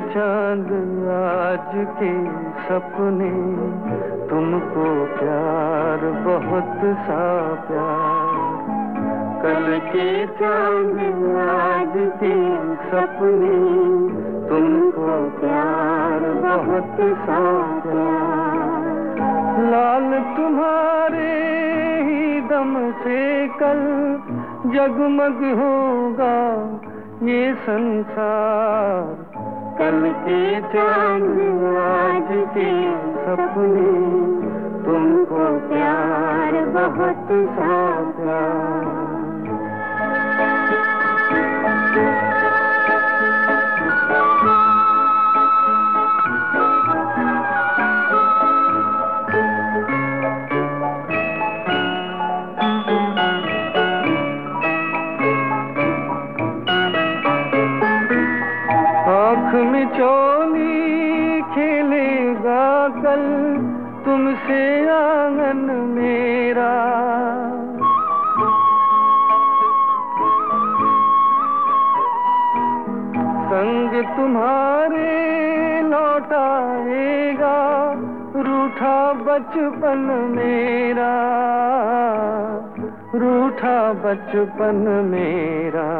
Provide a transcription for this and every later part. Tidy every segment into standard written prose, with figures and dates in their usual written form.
चांद आज के सपने, तुमको प्यार बहुत सा प्यार। कल के चांद आज के सपने, तुमको प्यार बहुत सा प्यार। लाल तुम्हारे ही दम से कल जगमग होगा ये संसार। कल के चांद आज के सपने, तुमको प्यार बहुत सा प्यार। आँख में चोली खेलेगा कल तुमसे आंगन मेरा। संग तुम्हारे लौटाएगा रूठा बचपन मेरा, रूठा बचपन मेरा।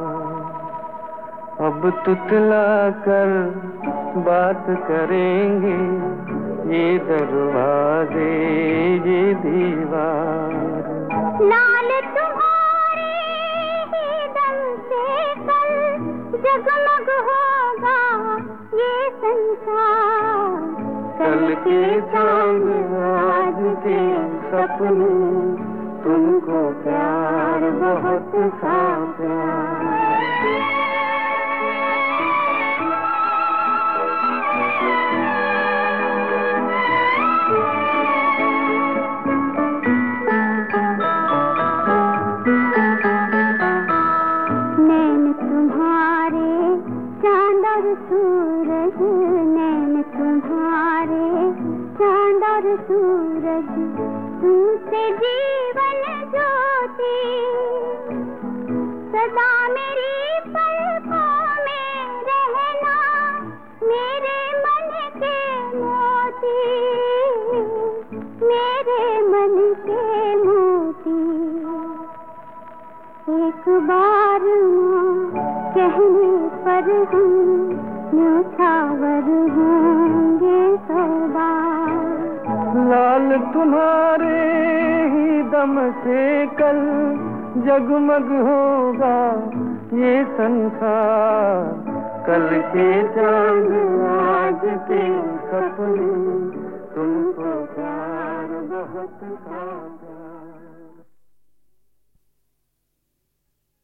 अब तुतला कर बात करेंगे ये दरवाजे ये दीवार। लाल तुम्हारे ही दम से कल जगमग होगा ये संसार। कल के चांद आज के सपने, तुमको प्यार बहुत सा प्यार। चांद और सूरज, नैन तुम्हारे चांद और सूरज, तुमसे जीवन ज्योति सदा मेरी पलकों में रहना, मेरे मन के मोती, मेरे मन के मोती। एक बार कहने पर हम न्योछावर होंगे सौ बार। लाल तुम्हारे ही दम से कल जगमग होगा ये संसार। कल के चांद आज के सपने, तुमको प्यार बहुत सा प्यार।